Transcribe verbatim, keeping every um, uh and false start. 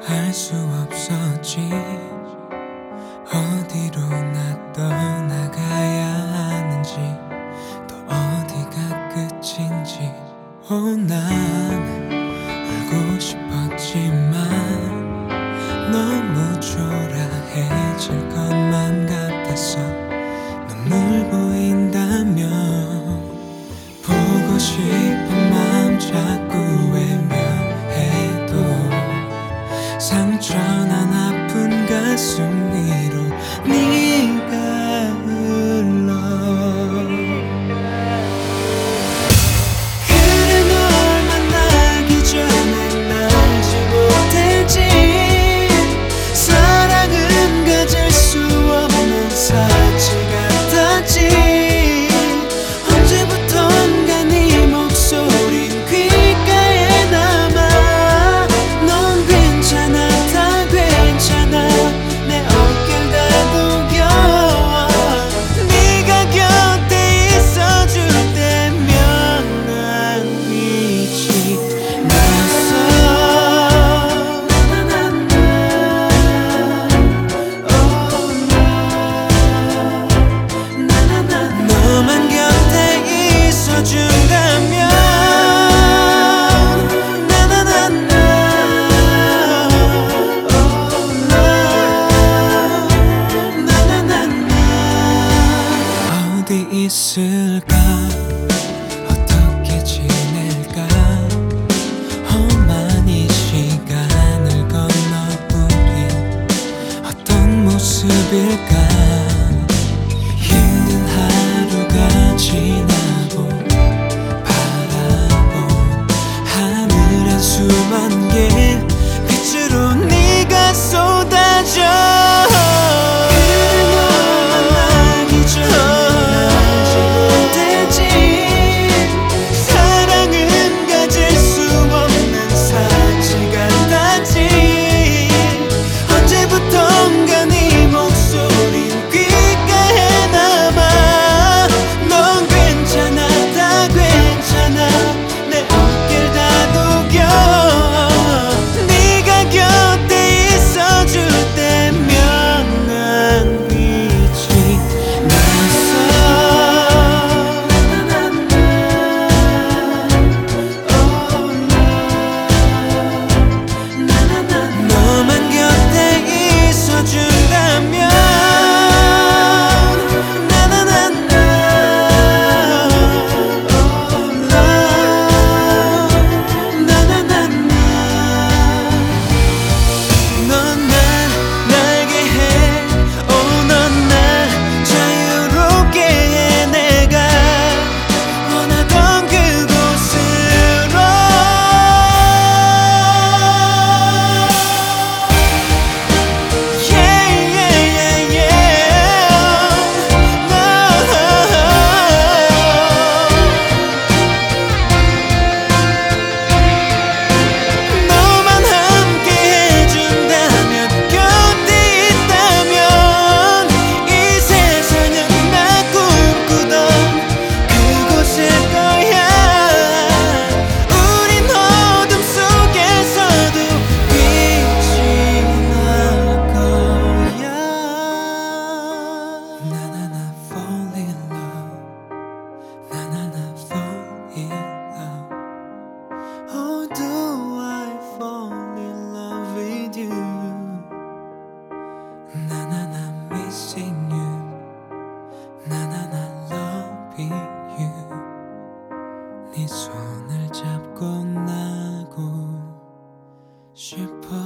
알 수 없었지. 어디로 나 떠나가야 하는지, 또 어디가 끝인지. 오, 난 울고 싶었지만 너무 초라해질 것만 같았어. 눈물 보인다면 보고 싶은 마음 자꾸 외면해도 상처난 아픈 가슴 위로 네가 흘러. 그래, 널 만나기 전에 날 알지 못했지. 사랑은 가질 수 없는 사치 같았지. 언제부턴가 네 목소린 귓가에 남아. 넌 괜찮아, 다 괜찮아, 내 어깨를 다독여. 네가 곁에 있어줄 때면 난 빛이 났어. 너만 곁에 있어준다면 어디 있을까, 어떻게 지낼까. 험한 이 시간을 건너 우린 어떤 모습일까. 힘든 하루가 지나고 바라본 하늘 한수만 개 빛으로 네가 쏟아져. Missing you, 나나나 loving you. 네 손을 잡고 나고 싶어.